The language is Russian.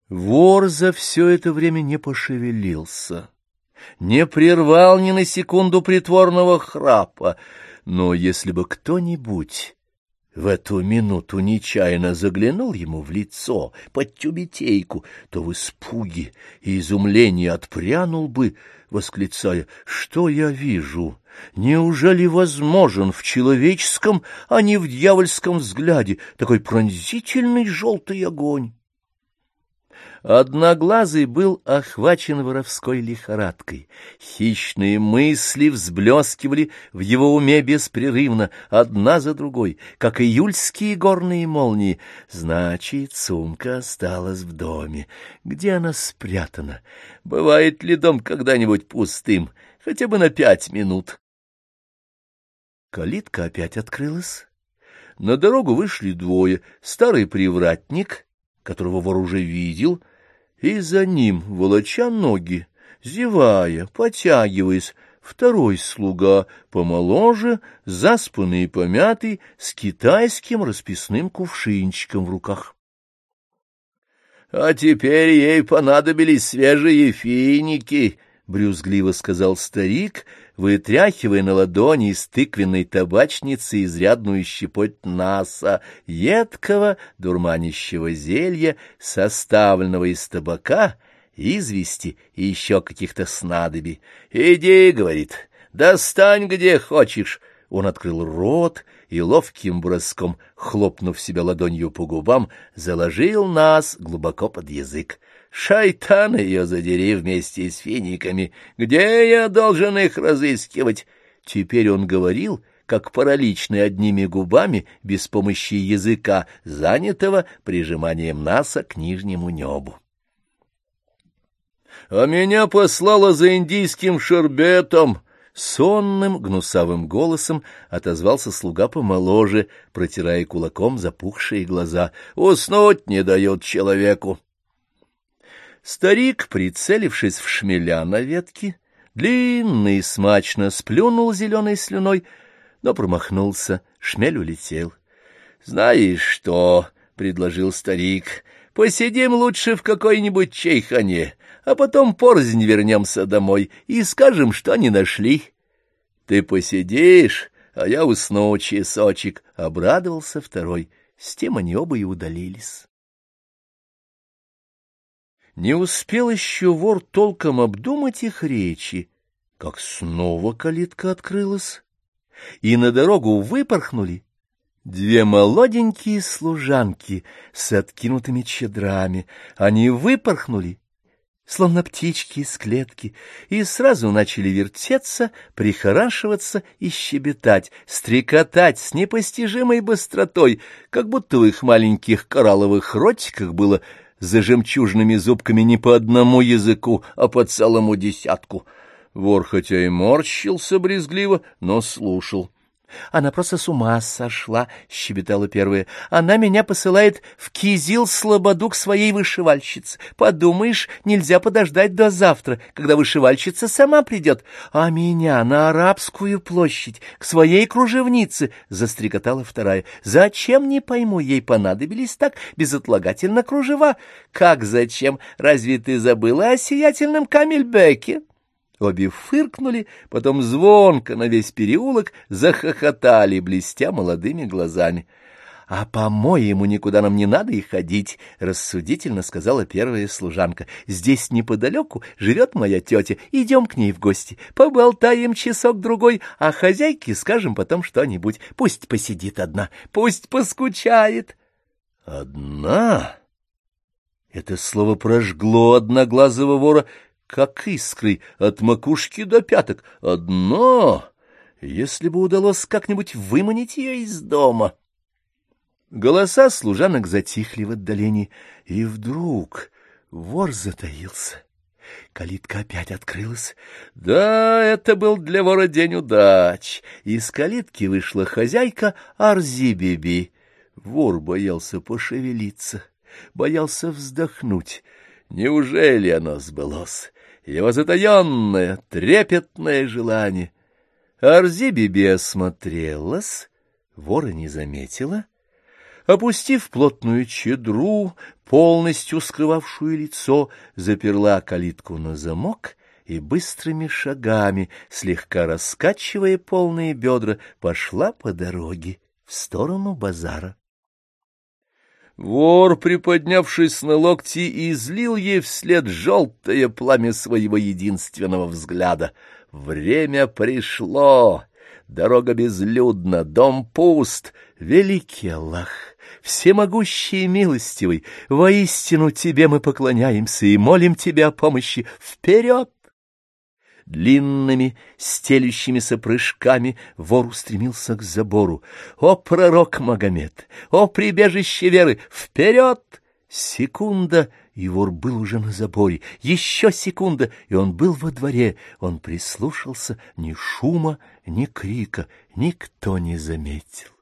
Вор за все это время не пошевелился, не прервал ни на секунду притворного храпа, но если бы кто-нибудь в эту минуту нечаянно заглянул ему в лицо под тюбетейку, то в испуге и изумлении отпрянул бы, восклицая: «Что я вижу? Неужели возможен в человеческом, а не в дьявольском взгляде такой пронзительный желтый огонь?» Одноглазый был охвачен воровской лихорадкой. Хищные мысли взблескивали в его уме беспрерывно, одна за другой, как июльские горные молнии. Значит, сумка осталась в доме. Где она спрятана? Бывает ли дом когда-нибудь пустым, хотя бы на 5 минут? Калитка опять открылась. На дорогу вышли двое: старый привратник, которого вор уже видел, и за ним, волоча ноги, зевая, потягиваясь, второй слуга, помоложе, заспанный и помятый, с китайским расписным кувшинчиком в руках. — А теперь ей понадобились свежие финики, — брюзгливо сказал старик, вытряхивая на ладони из тыквенной табачницы изрядную щепоть наса, едкого дурманящего зелья, составленного из табака, извести и еще каких-то снадобий. — Иди, — говорит, — достань где хочешь. Он открыл рот и ловким броском, хлопнув себя ладонью по губам, заложил нас глубоко под язык. Шайтан ее задери вместе с финиками! Где я должен их разыскивать? Теперь он говорил, как параличный, одними губами, без помощи языка, занятого прижиманием носа к нижнему небу. — А меня послала за индийским шербетом! — сонным, гнусавым голосом отозвался слуга помоложе, протирая кулаком запухшие глаза. — Уснуть не дает человеку. Старик, прицелившись в шмеля на ветке, длинно и смачно сплюнул зеленой слюной, но промахнулся, шмель улетел. — Знаешь что, — предложил старик, — посидим лучше в какой-нибудь чайхане, а потом порознь вернемся домой и скажем, что не нашли. — Ты посидишь, а я усну часочек, — обрадовался второй. С тем они оба и удалились. Не успел еще вор толком обдумать их речи, как снова калитка открылась, и на дорогу выпорхнули две молоденькие служанки с откинутыми чадрами. Они выпорхнули, словно птички из клетки, и сразу начали вертеться, прихорашиваться и щебетать, стрекотать с непостижимой быстротой, как будто в их маленьких коралловых ротиках было за жемчужными зубками не по одному языку, а по целому десятку. Вор хотя и морщился брезгливо, но слушал. — Она просто с ума сошла, — щебетала первая. — Она меня посылает в Кизил-Слободу к своей вышивальщице. Подумаешь, нельзя подождать до завтра, когда вышивальщица сама придет. А меня на Арабскую площадь, к своей кружевнице, — застрекотала вторая. — Зачем, не пойму, ей понадобились так безотлагательно кружева? — Как зачем? Разве ты забыла о сиятельном Камельбеке? Обе фыркнули, потом звонко на весь переулок захохотали, блестя молодыми глазами. — А, по-моему, никуда нам не надо и ходить, — рассудительно сказала первая служанка. — Здесь неподалеку живет моя тетя, идем к ней в гости, поболтаем часок-другой, а хозяйке скажем потом что-нибудь. Пусть посидит одна, пусть поскучает. — Одна? Это слово прожгло одноглазого вора, как искры от макушки до пяток. Одно, если бы удалось как-нибудь выманить ее из дома. Голоса служанок затихли в отдалении, и вдруг вор затаился. Калитка опять открылась. Да, это был для вора день удач. Из калитки вышла хозяйка Арзи-биби. Вор боялся пошевелиться, боялся вздохнуть. Неужели оно сбылось? Его затаенное, трепетное желание. Арзи-биби осмотрелась, вора не заметила. Опустив плотную чедру, полностью скрывавшую лицо, заперла калитку на замок и быстрыми шагами, слегка раскачивая полные бедра, пошла по дороге в сторону базара. Вор, приподнявшись на локти, излил ей вслед желтое пламя своего единственного взгляда. Время пришло, дорога безлюдна, дом пуст. Великий Аллах, всемогущий и милостивый, воистину тебе мы поклоняемся и молим тебя о помощи. Вперед! Длинными, стелющимися прыжками вор устремился к забору. «О, пророк Магомед! О, прибежище веры! Вперед!» Секунда, и вор был уже на заборе. Еще секунда, и он был во дворе. Он прислушался, ни шума, ни крика никто не заметил.